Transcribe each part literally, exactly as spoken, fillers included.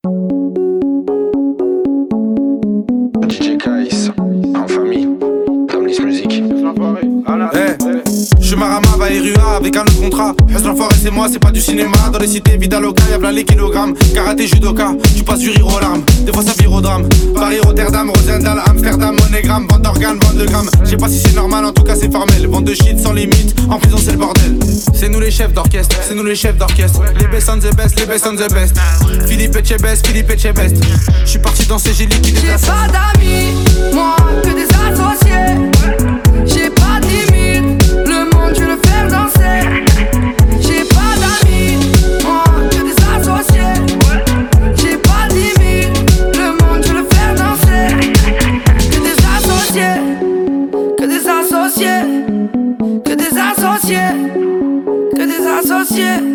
D J Kais, en famille, Damnis Music. Hey, je suis Marama, Vairua avec un autre contrat. Reste l'enfoiré, c'est moi, c'est pas du cinéma. Dans les cités, vida loca, y'a plein les kilogrammes. Karaté, judoka, tu passes du rire aux larmes. Des fois ça vire au drame. Paris, Rotterdam, Rosendal, Amsterdam, monogramme, vente d'organes, vente de grammes. Je sais pas si c'est normal, en tout cas c'est formel. Vente de shit sans limite, en prison c'est le bordel. C'est nous les chefs d'orchestre, c'est nous les chefs d'orchestre. Les best on the best, les best on the best. Philippe Etchebest, Philippe Etchebest. Je suis parti danser, j'ai liquidé. J'ai pas d'amis, moi que des associés. J'ai pas de limite, le monde je le fais danser. J'ai pas d'amis, moi que des associés. J'ai pas de limite, le monde je le fais danser. Que des associés, que des associés, que des associés, que des associés.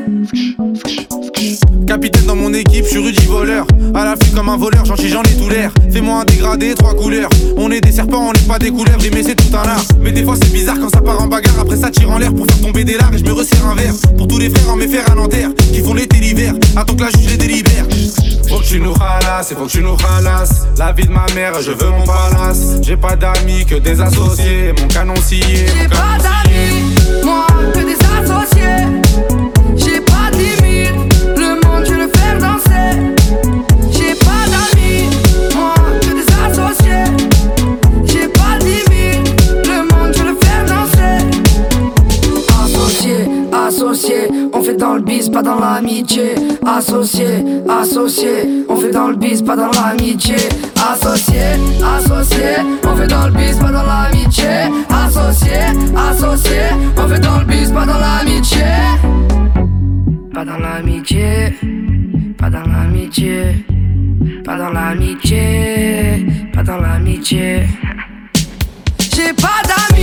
Capitaine dans mon équipe, je suis Rudy voleur. À l'affût comme un voleur, j'en chie, j'en ai tout l'air. Fais-moi un dégradé, trois couleurs. On est des serpents, on n'est pas des couleuvres. Mais c'est tout un art. Mais des fois c'est bizarre quand ça part en bagarre. Après ça tire en l'air pour faire tomber des larmes. Et je me resserre un verre. Pour tous les frères en mes fers à Nanterre qui font l'été l'hiver. Attends que la juge les délibère. Faut que tu nous ralasses, faut que tu nous ralasses. La vie de ma mère, je veux mon palace. J'ai pas d'amis que des associés. Mon canon scié, J'ai pas d'amis, moi que des associés. J'ai pas de limite, le monde je le fais danser. J'ai pas d'amis, moi que des associés. J'ai pas de limite, le monde je le fais danser. Associé, associé, on fait dans le bis, pas dans l'amitié. Associé, associé, on fait dans le bis, pas dans l'amitié. Associé, associé, on fait dans le bis, pas dans l'amitié. Associé, associé, on fait dans le bis, pas dans l'amitié. Pas dans l'amitié, pas dans l'amitié, pas dans l'amitié, pas dans l'amitié. J'ai pas d'amis.